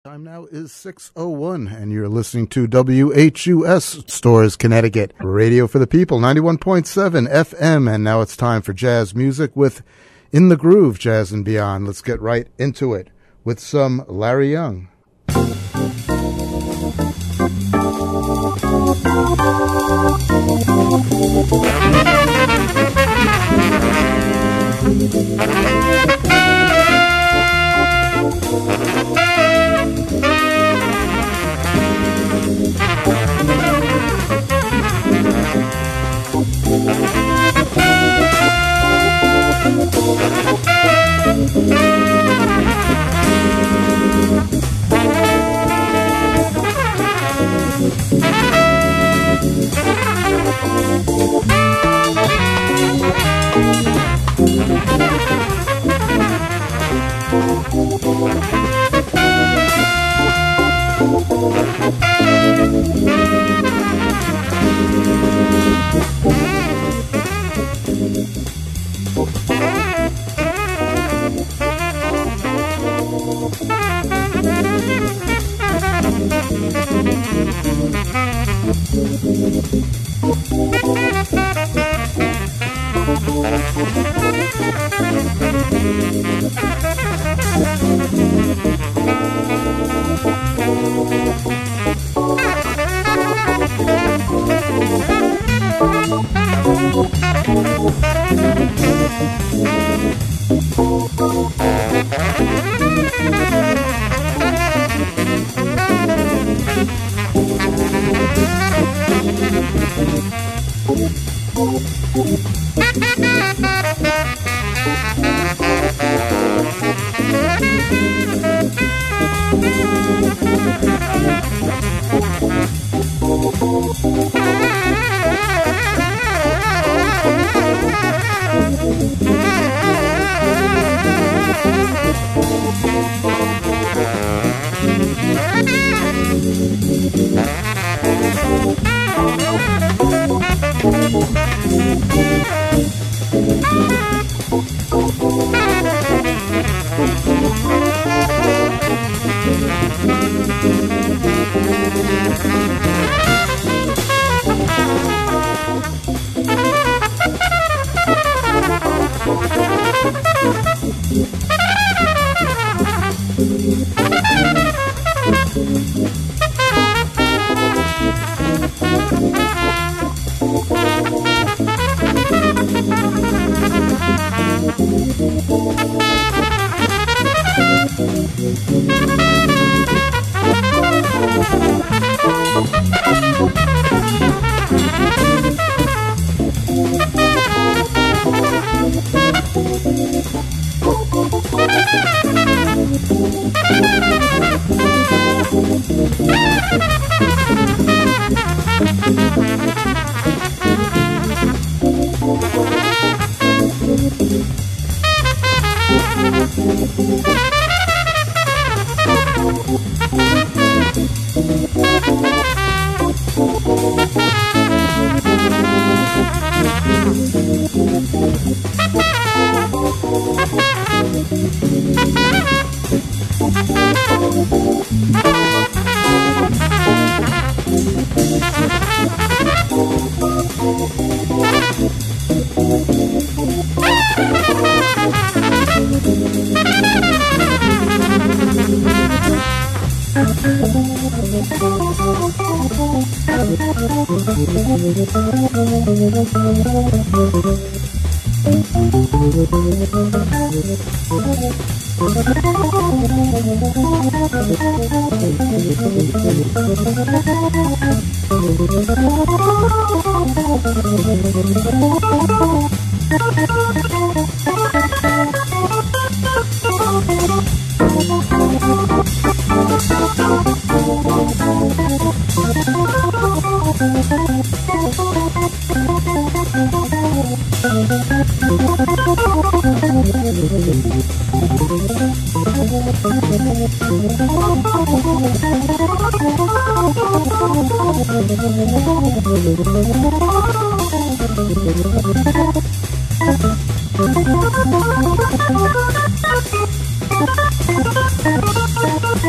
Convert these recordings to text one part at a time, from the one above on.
Time now is 6:01, and you're listening to WHUS Stores, Connecticut, Radio for the People, 91.7 FM, and now it's time for jazz music with In the Groove, Jazz and Beyond. Let's get right into it with some Larry Young.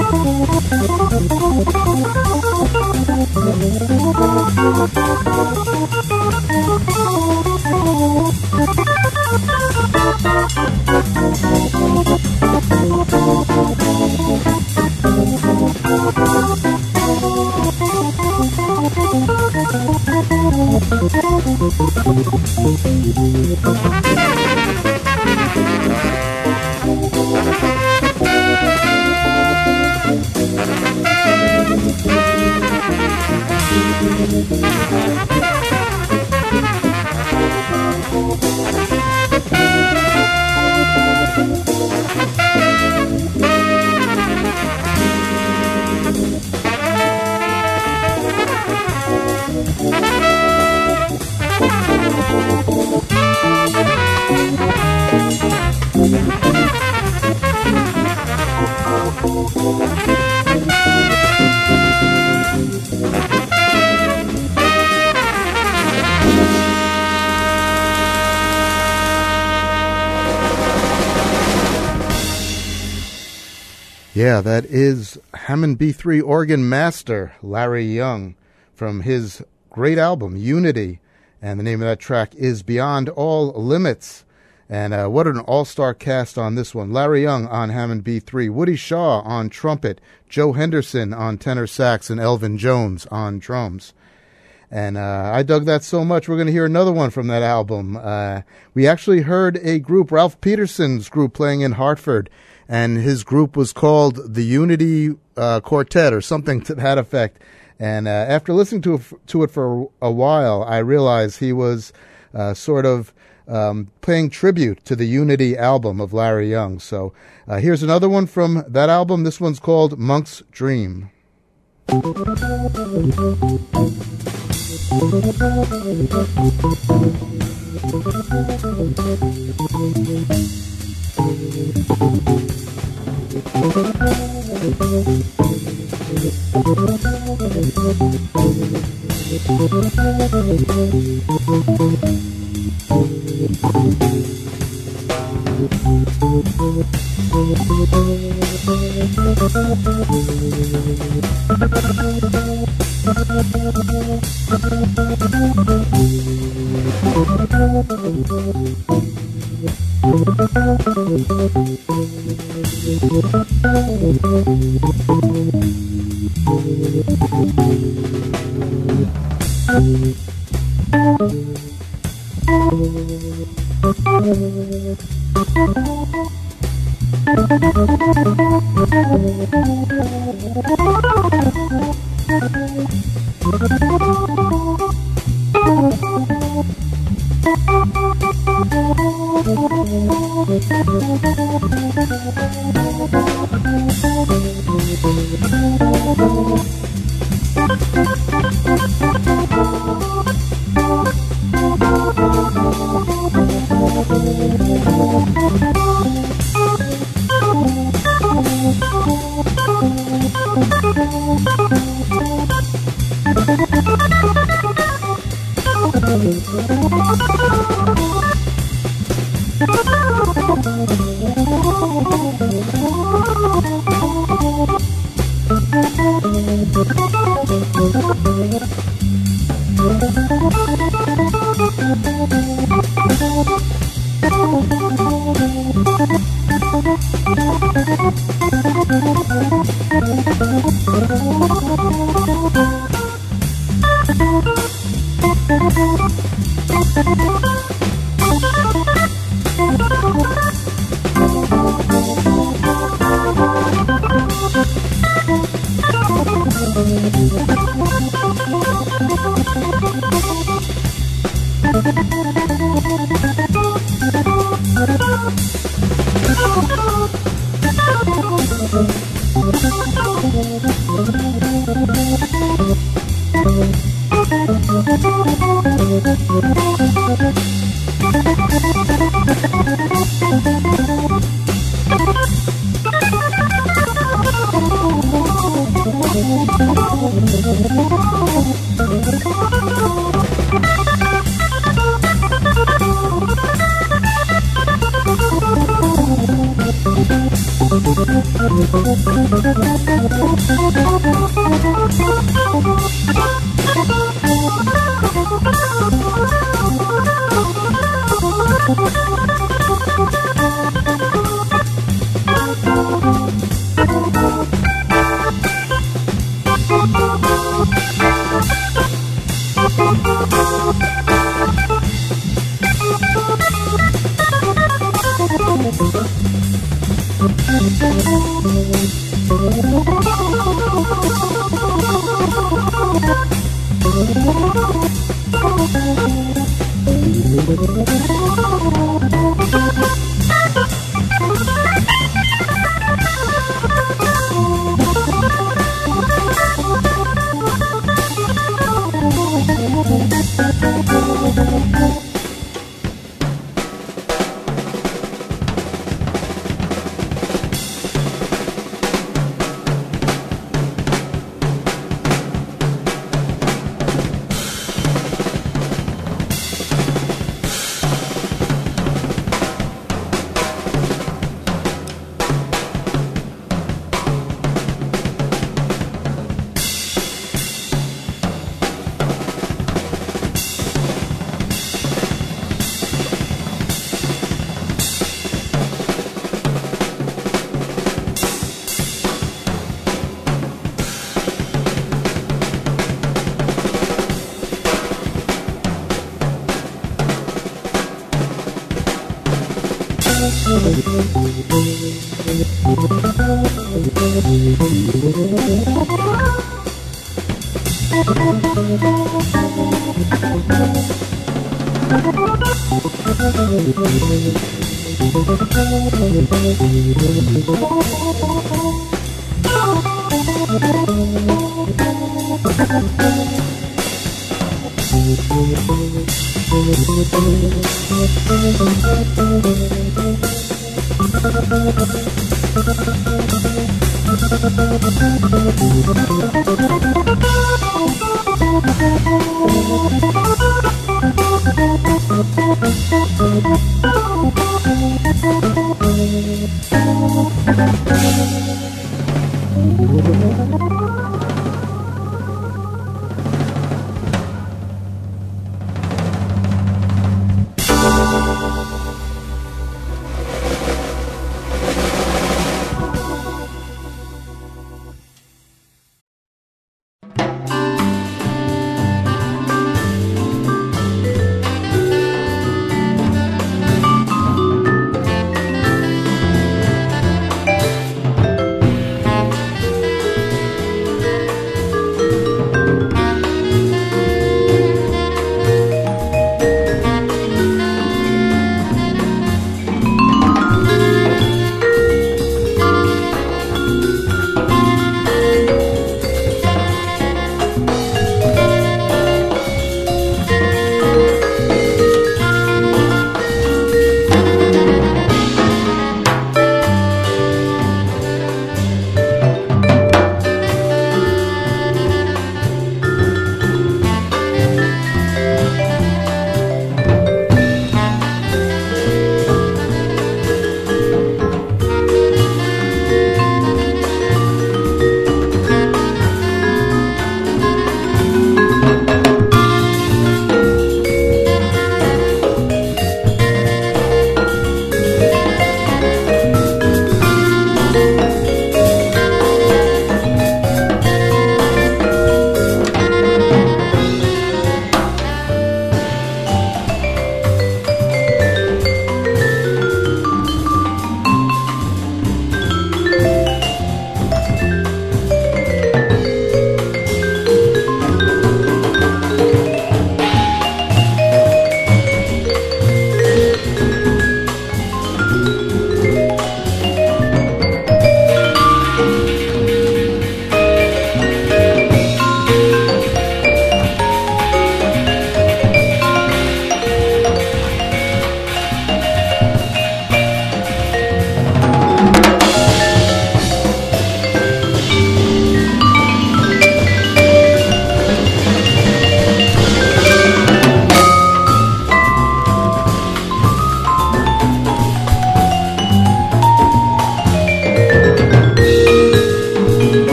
Yeah, that is Hammond B3 organ master Larry Young from his great album, Unity. And the name of that track is Beyond All Limits. And what an all-star cast on this one. Larry Young on Hammond B3, Woody Shaw on trumpet, Joe Henderson on tenor sax, and Elvin Jones on drums. And I dug that so much, we're going to hear another one from that album. We actually heard a group, Ralph Peterson's group, playing in Hartford. And his group was called the Unity Quartet or something to that effect. And after listening to it for a while, I realized he was sort of paying tribute to the Unity album of Larry Young. So here's another one from that album. This one's called Monk's Dream.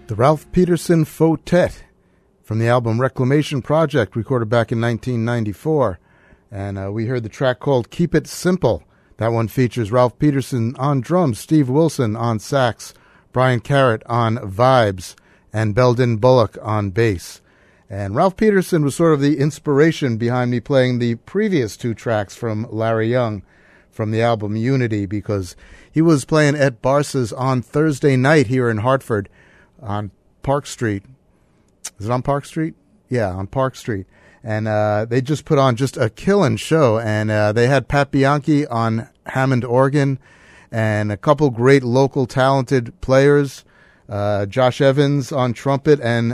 The Ralph Peterson Fotet from the album Reclamation Project, recorded back in 1994. And we heard the track called Keep It Simple. That one features Ralph Peterson on drums, Steve Wilson on sax, Brian Carrot on vibes, and Belden Bullock on bass. And Ralph Peterson was sort of the inspiration behind me playing the previous two tracks from Larry Young from the album Unity, because he was playing at Barca's on Thursday night here in Hartford on Park Street. Is it on Park Street? Yeah, on Park Street. And they just put on just a killing show. And they had Pat Bianchi on Hammond organ and a couple great local talented players, Josh Evans on trumpet and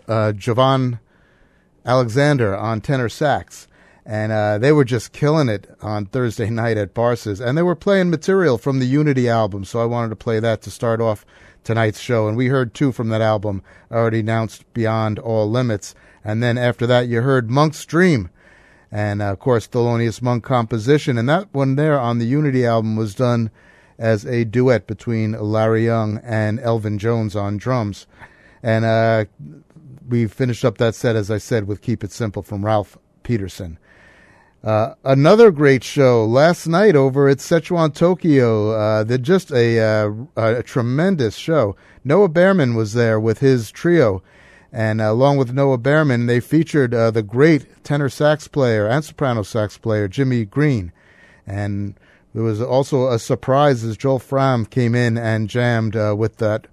Javon Alexander on tenor sax. And they were just killing it on Thursday night at Barca's. And they were playing material from the Unity album, so I wanted to play that to start off tonight's show. And we heard two from that album. I already announced Beyond All Limits. And then after that, you heard Monk's Dream. And, of course, Thelonious Monk composition. And that one there on the Unity album was done as a duet between Larry Young and Elvin Jones on drums. And we finished up that set, as I said, with Keep It Simple from Ralph Peterson. Another great show last night over at Szechuan Tokyo. They're just a tremendous show. Noah Behrman was there with his trio, and along with Noah Behrman, they featured the great tenor sax player and soprano sax player Jimmy Green. And there was also a surprise as Joel Fram came in and jammed with that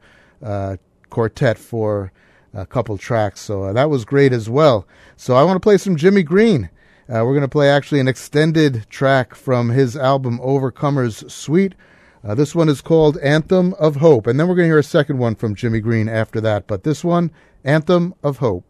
quartet for a couple tracks. So that was great as well. So I want to play some Jimmy Green. We're going to play actually an extended track from his album Overcomers Suite. This one is called Anthem of Hope. And then we're going to hear a second one from Jimmy Green after that. But this one, Anthem of Hope.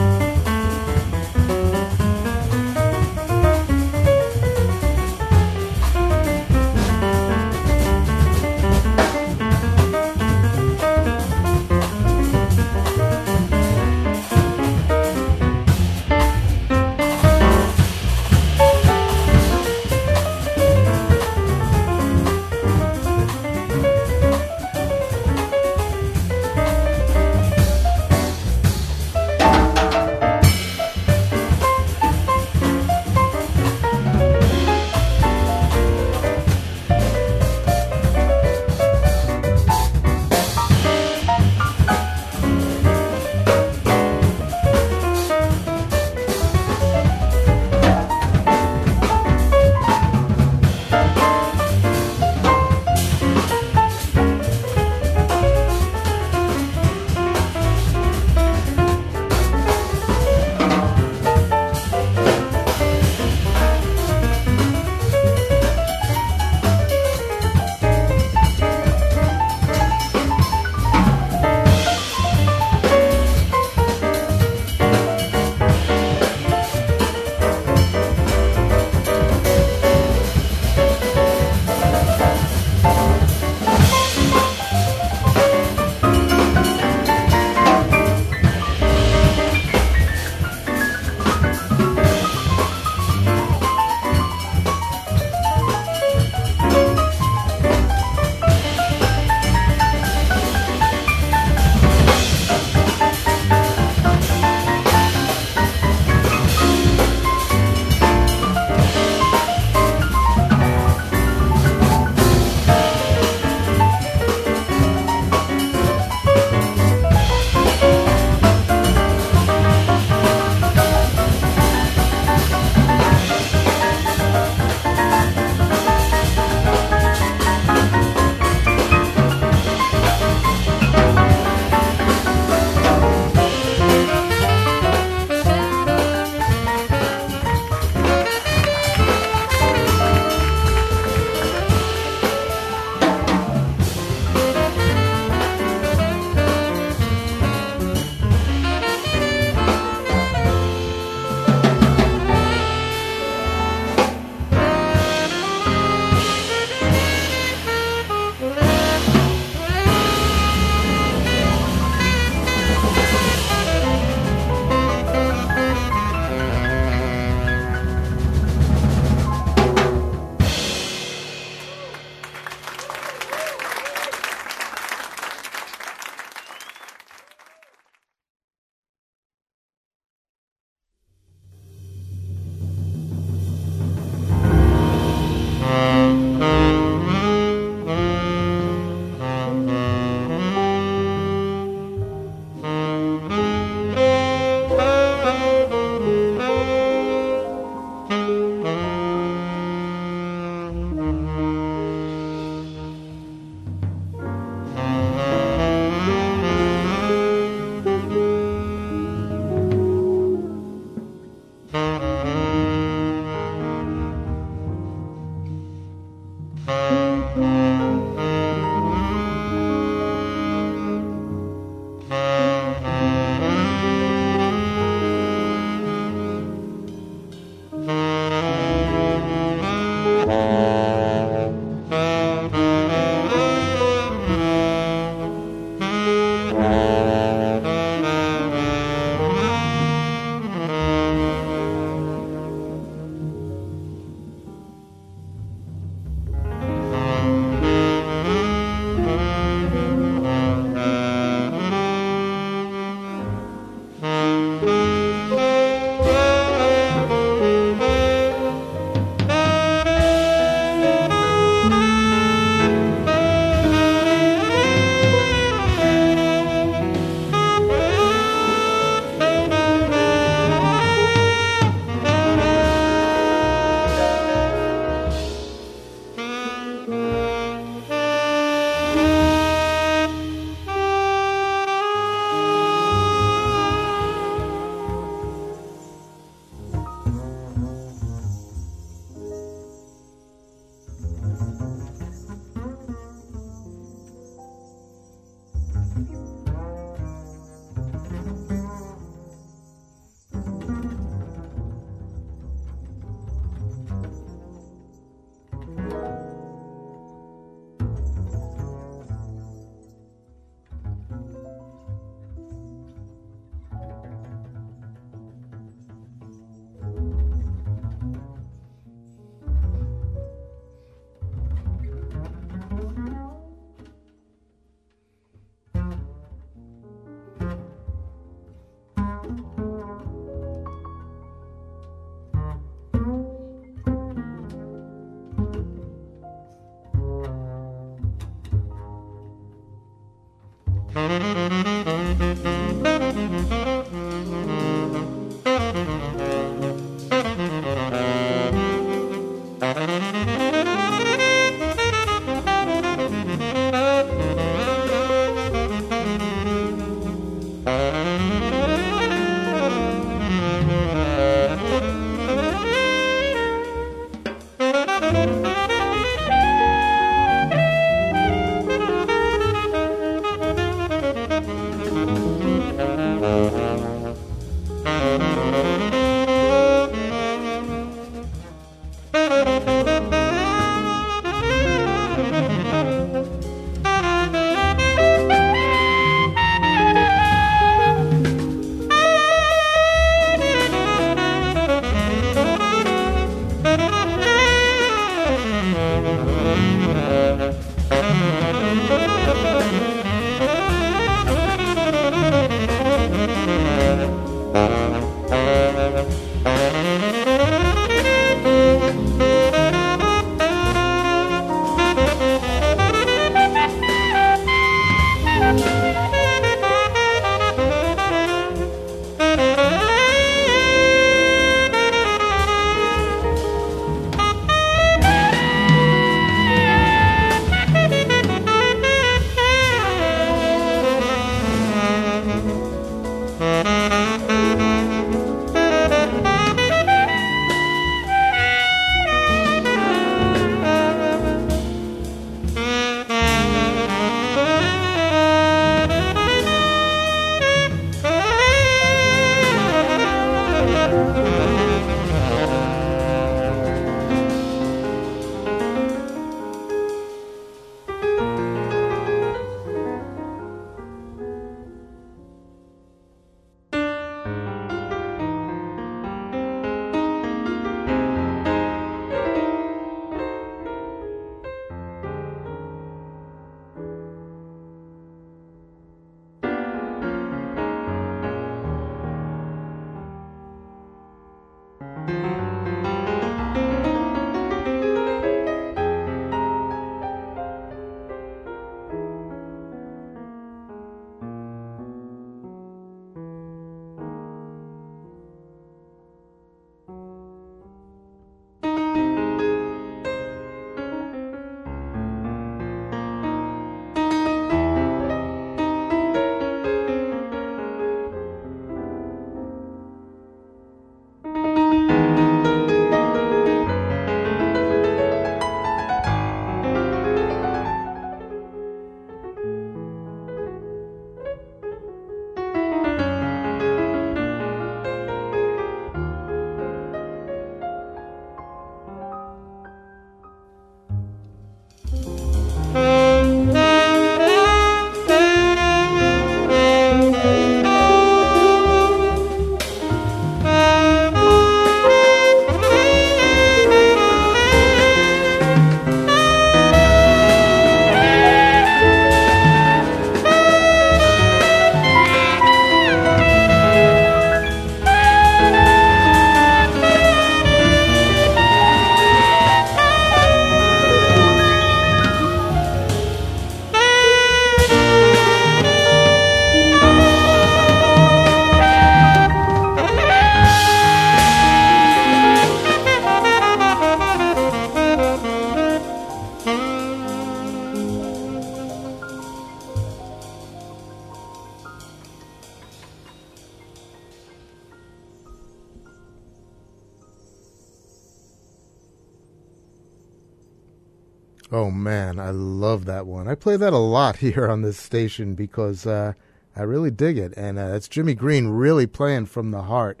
Oh, man, I love that one. I play that a lot here on this station because I really dig it. And that's Jimmy Green really playing from the heart.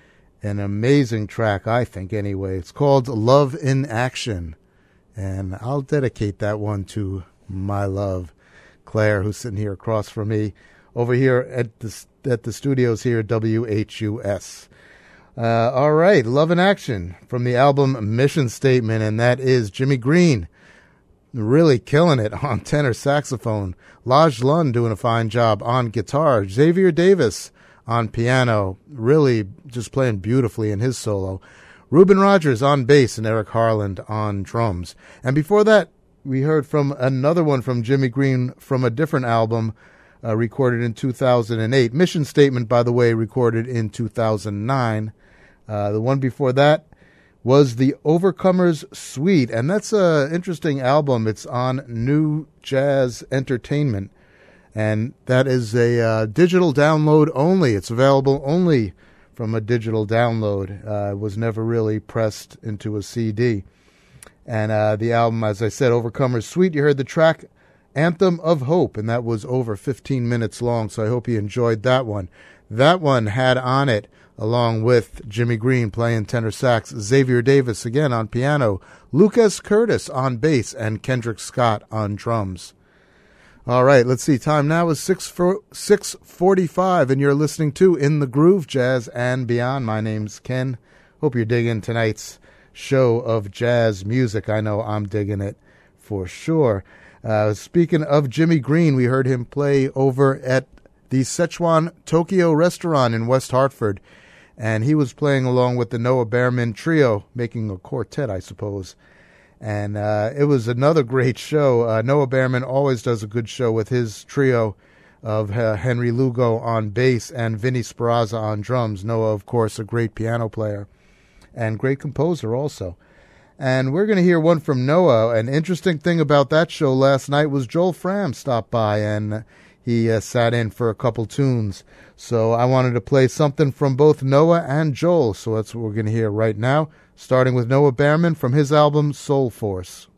An amazing track, I think, anyway. It's called Love in Action. And I'll dedicate that one to my love, Claire, who's sitting here across from me over here at the studios here at WHUS. All right, Love in Action from the album Mission Statement, and that is Jimmy Green really killing it on tenor saxophone, Laj Lund doing a fine job on guitar, Xavier Davis on piano, really just playing beautifully in his solo, Reuben Rogers on bass, and Eric Harland on drums. And before that, we heard from another one from Jimmy Green from a different album, recorded in 2008. Mission Statement, by the way, recorded in 2009. The one before that was the Overcomers Suite, and that's an interesting album. It's on New Jazz Entertainment, and that is a digital download only. It's available only from a digital download. It was never really pressed into a CD. And the album, as I said, Overcomers Suite, you heard the track Anthem of Hope, and that was over 15 minutes long, so I hope you enjoyed that one. That one had on it, along with Jimmy Green playing tenor sax, Xavier Davis again on piano, Lucas Curtis on bass, and Kendrick Scott on drums. All right, let's see. Time now is 6:45, and you're listening to In the Groove, Jazz and Beyond. My name's Ken. Hope you're digging tonight's show of jazz music. I know I'm digging it for sure. Speaking of Jimmy Green, we heard him play over at the Szechuan Tokyo restaurant in West Hartford, and he was playing along with the Noah Behrman Trio, making a quartet, I suppose. And it was another great show. Noah Behrman always does a good show with his trio of Henry Lugo on bass and Vinny Sperrazza on drums. Noah, of course, a great piano player and great composer also. And we're going to hear one from Noah. An interesting thing about that show last night was Joel Fram stopped by, and he sat in for a couple tunes. So I wanted to play something from both Noah and Joel. So that's what we're going to hear right now, starting with Noah Behrman from his album Soul Force.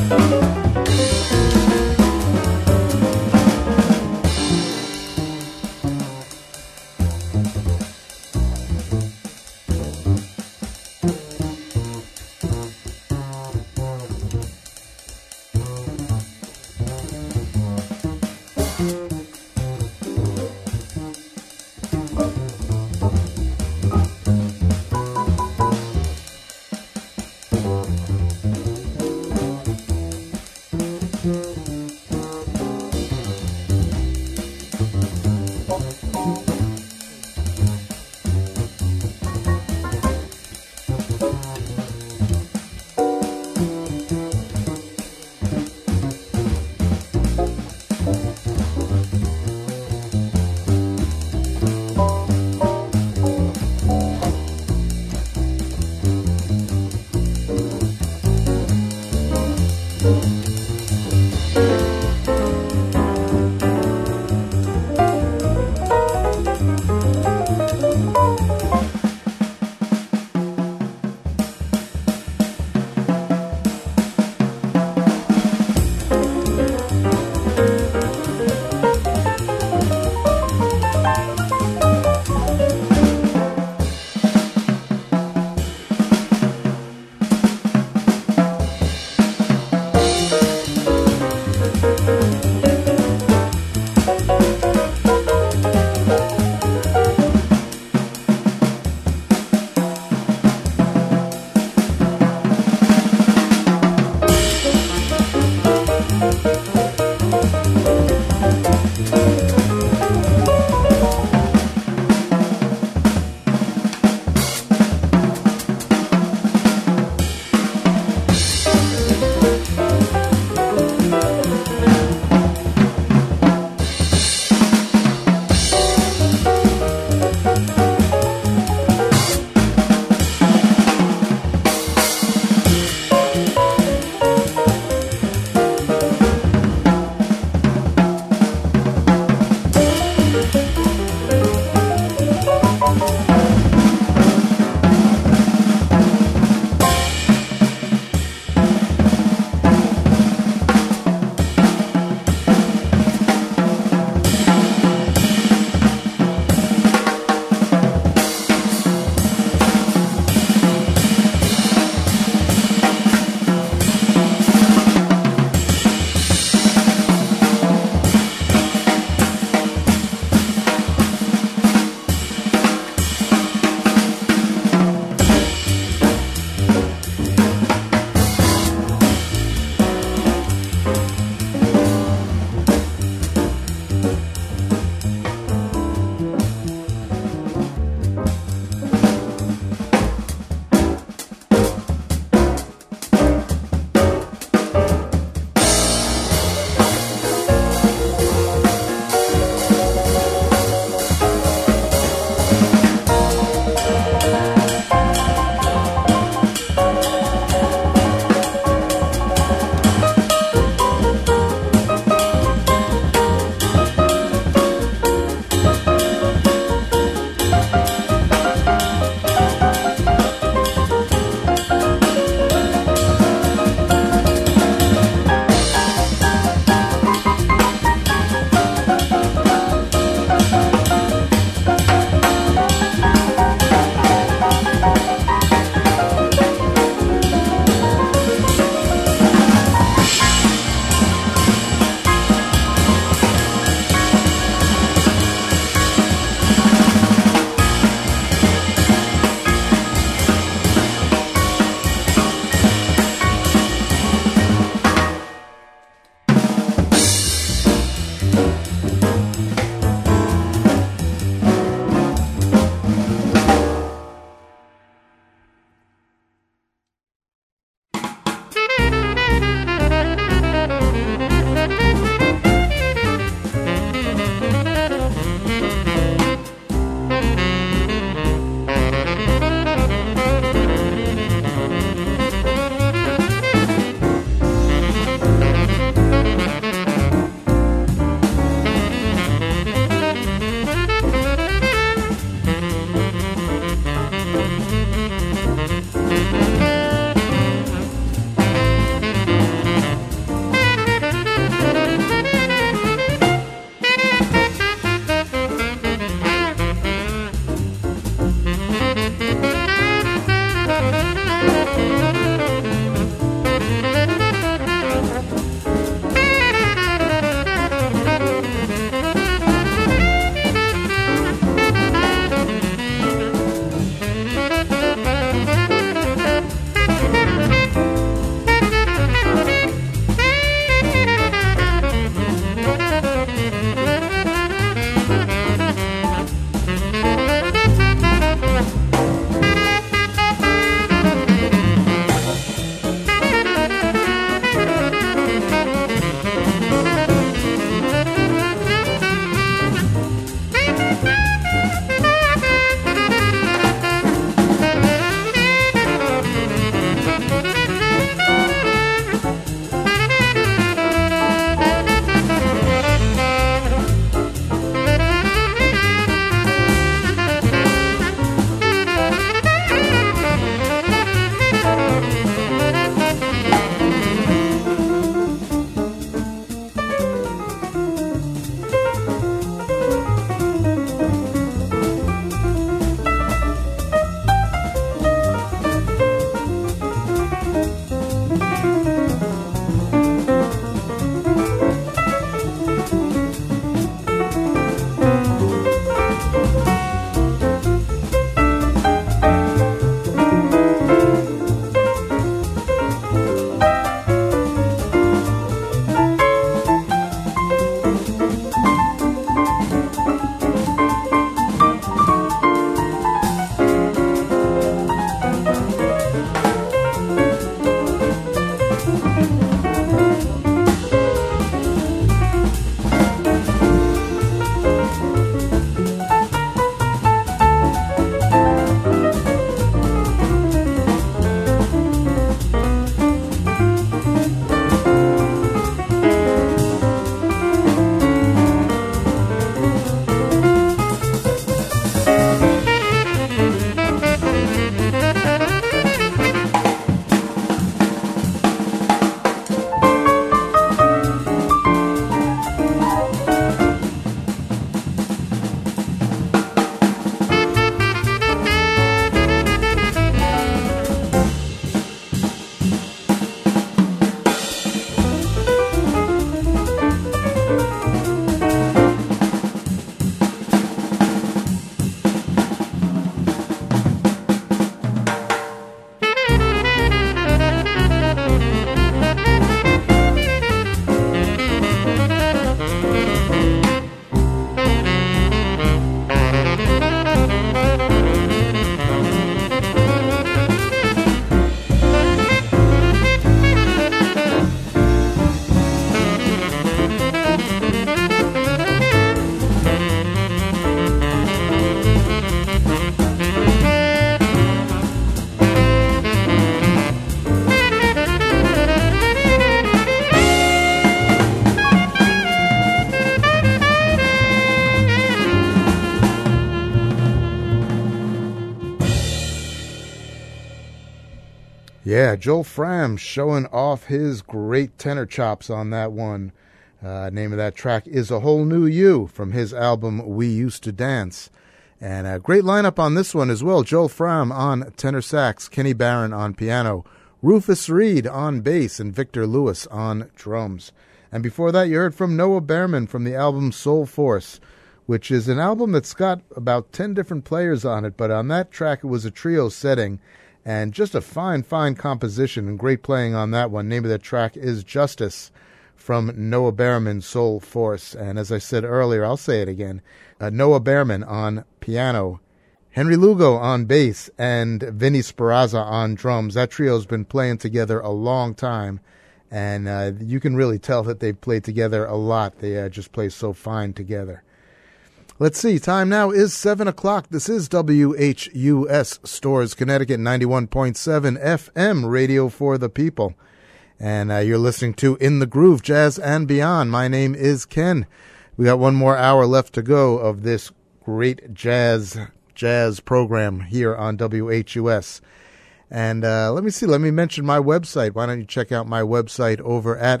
Yeah, Joel Fram showing off his great tenor chops on that one. Name of that track is A Whole New You from his album We Used to Dance. And a great lineup on this one as well. Joel Fram on tenor sax, Kenny Barron on piano, Rufus Reed on bass, and Victor Lewis on drums. And before that, you heard from Noah Behrman from the album Soul Force, which is an album that's got about 10 different players on it, but on that track it was a trio setting. And just a fine, fine composition and great playing on that one. Name of that track is Justice from Noah Behrman, Soul Force. And as I said earlier, I'll say it again, Noah Behrman on piano, Henry Lugo on bass, and Vinny Speranza on drums. That trio's been playing together a long time, and you can really tell that they've played together a lot. They just play so fine together. Let's see, time now is 7 o'clock. This is WHUS Stores, Connecticut, 91.7 FM, radio for the people. And you're listening to In the Groove, Jazz and Beyond. My name is Ken. We got one more hour left to go of this great jazz program here on WHUS. And let me mention my website. Why don't you check out my website over at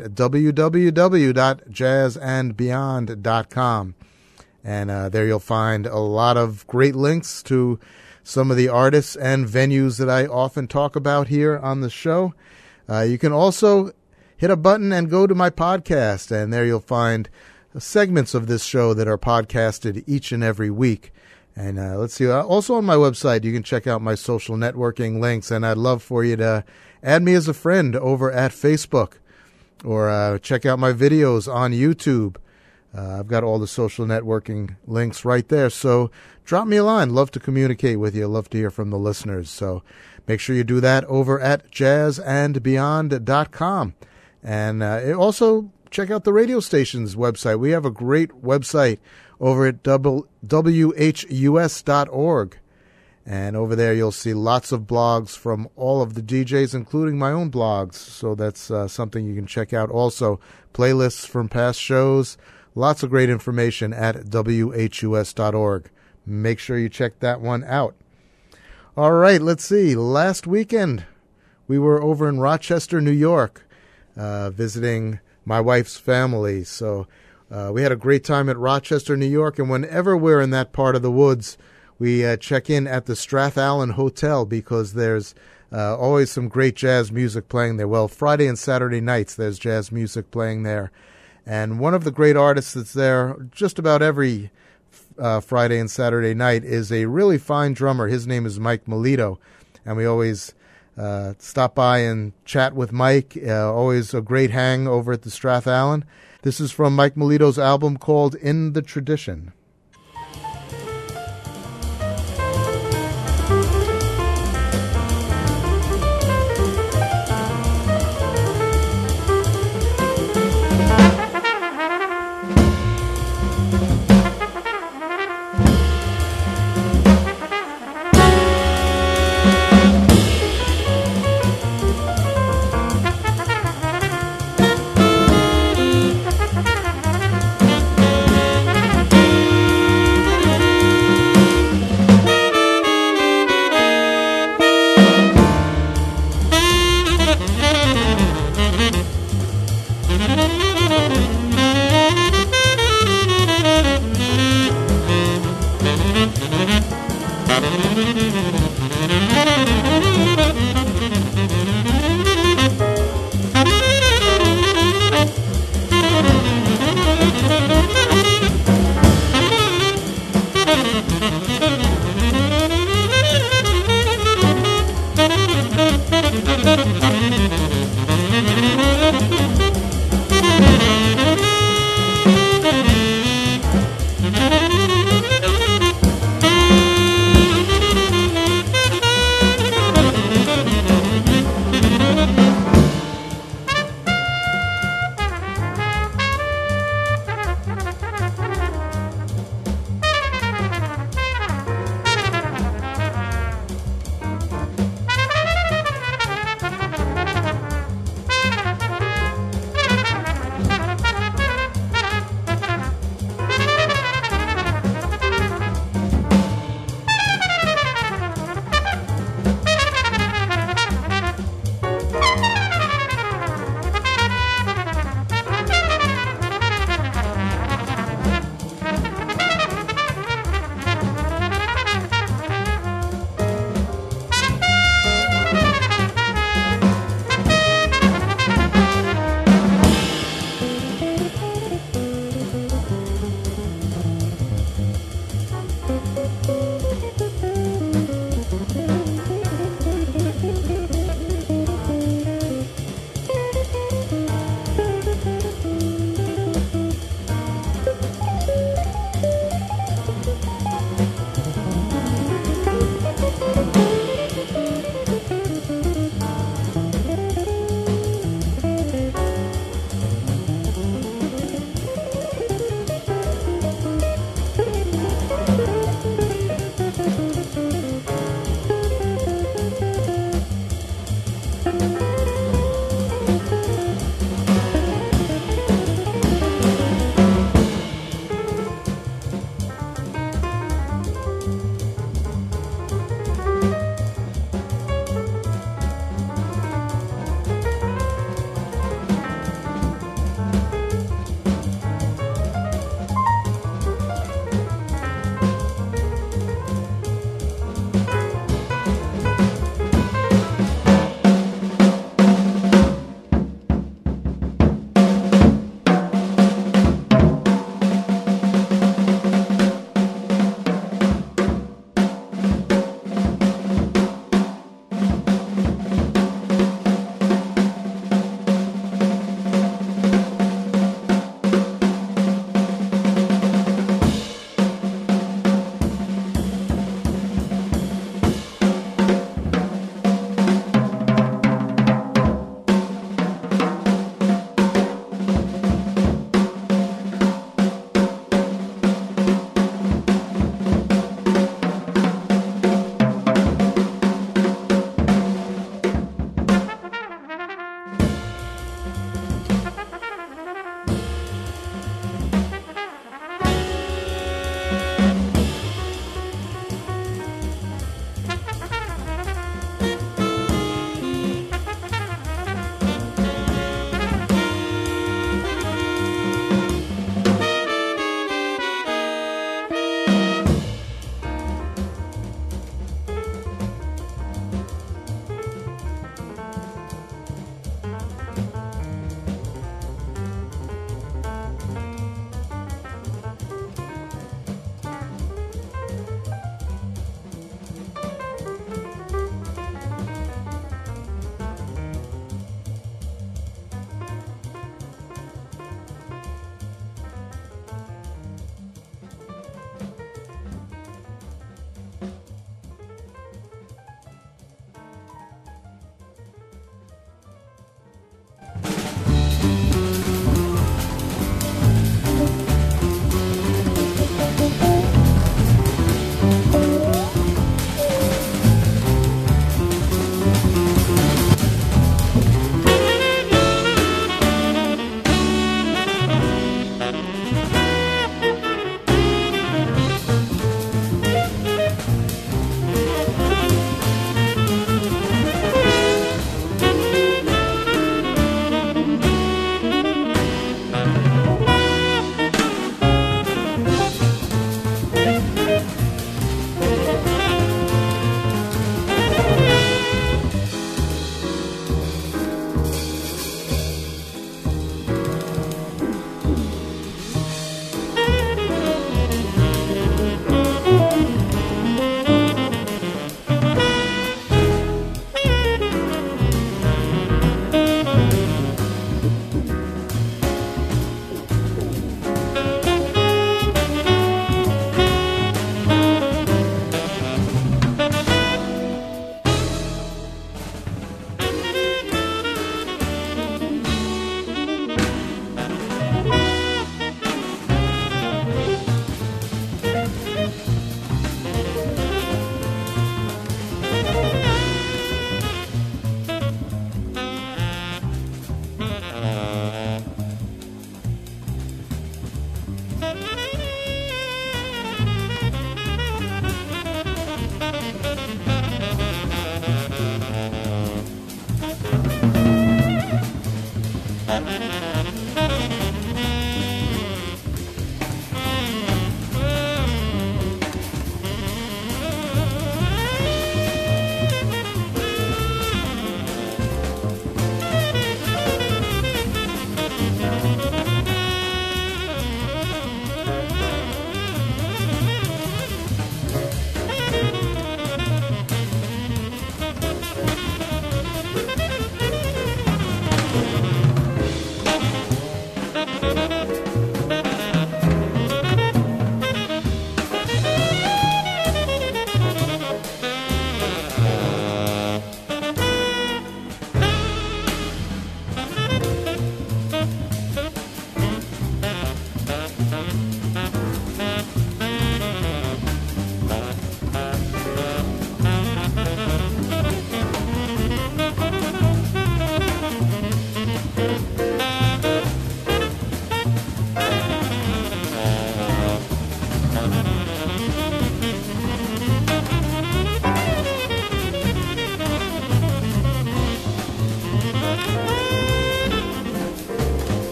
www.jazzandbeyond.com. And there you'll find a lot of great links to some of the artists and venues that I often talk about here on the show. You can also hit a button and go to my podcast, and there you'll find segments of this show that are podcasted each and every week. And let's see, also on my website, you can check out my social networking links, and I'd love for you to add me as a friend over at Facebook, or check out my videos on YouTube. I've got all the social networking links right there, so drop me a line. Love to communicate with you. Love to hear from the listeners. So make sure you do that over at jazzandbeyond.com. And also check out the radio station's website. We have a great website over at WHUS.org. And over there you'll see lots of blogs from all of the DJs, including my own blogs. So that's something you can check out also. Playlists from past shows. Lots of great information at WHUS.org. Make sure you check that one out. All right, let's see. Last weekend, we were over in Rochester, New York, visiting my wife's family. So we had a great time at Rochester, New York. And whenever we're in that part of the woods, we check in at the Strathallan Hotel because there's always some great jazz music playing there. Well, Friday and Saturday nights, there's jazz music playing there. And one of the great artists that's there just about every Friday and Saturday night is a really fine drummer. His name is Mike Melito, and we always stop by and chat with Mike. Always a great hang over at the Strathallan. This is from Mike Melito's album called In the Tradition.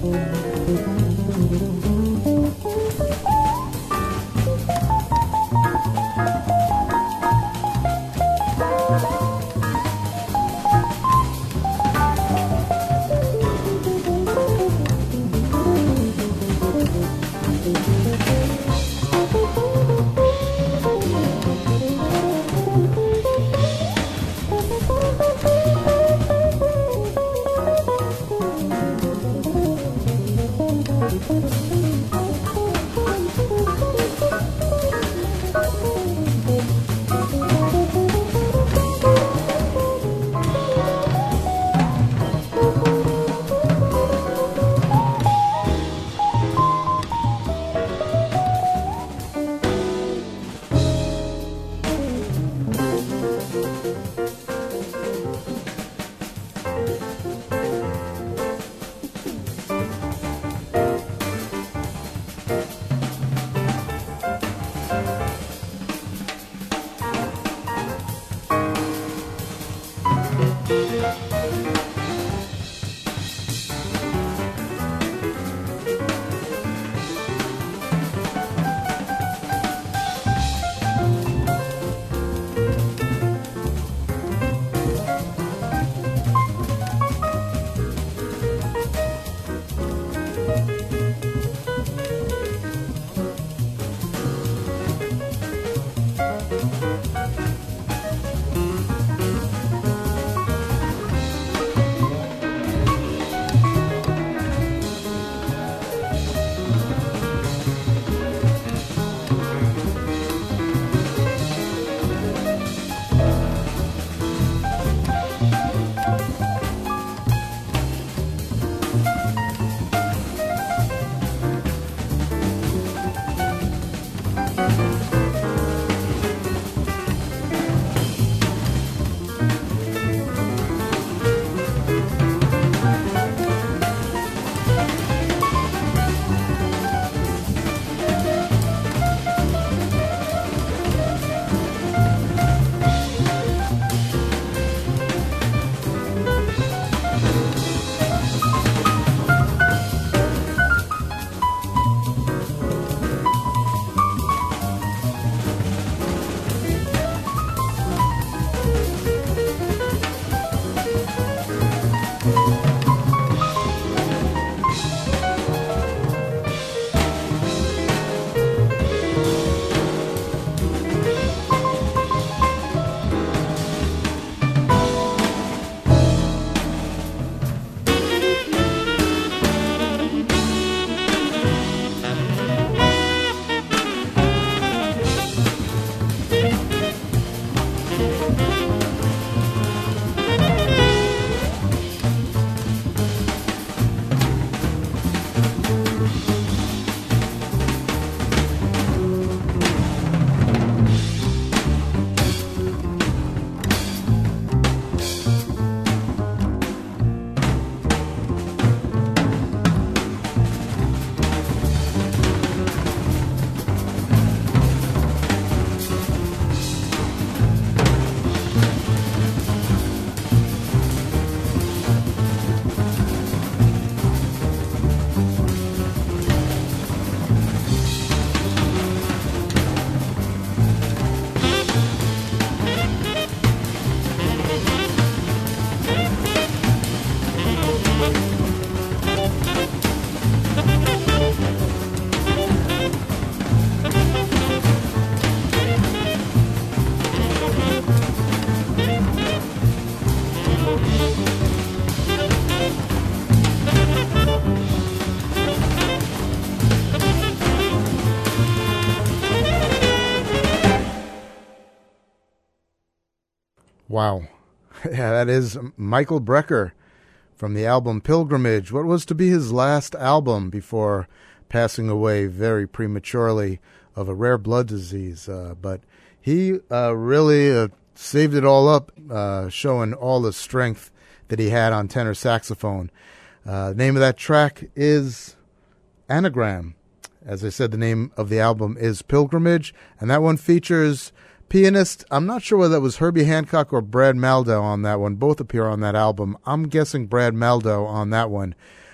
Wow. Yeah, that is Michael Brecker from the album Pilgrimage, what was to be his last album before passing away very prematurely of a rare blood disease. But he really saved it all up, showing all the strength that he had on tenor saxophone. The name of that track is Anagram. As I said, the name of the album is Pilgrimage, and that one features pianist, I'm not sure whether that was Herbie Hancock or Brad Maldell on that one. Both appear on that album. I'm guessing Brad Maldell on that one.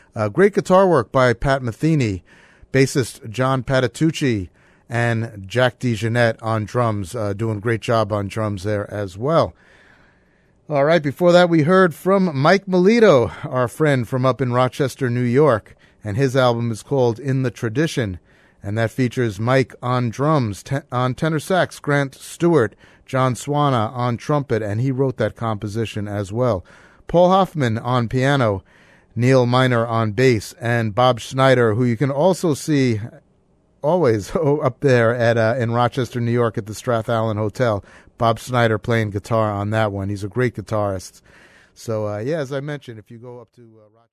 Great guitar work by Pat Metheny, bassist John Patitucci, and Jack DeJohnette on drums, doing a great job on drums there as well. All right, before that we heard from Mike Melito, our friend from up in Rochester, New York, and his album is called In the Tradition, and that features Mike on drums, on tenor sax, Grant Stewart, John Swana on trumpet, and he wrote that composition as well. Paul Hoffman on piano, Neil Miner on bass, and Bob Schneider, who you can also see always up there at in Rochester, New York at the Strath Allen Hotel. Bob Schneider playing guitar on that one. He's a great guitarist. So, as I mentioned, if you go up to Rochester...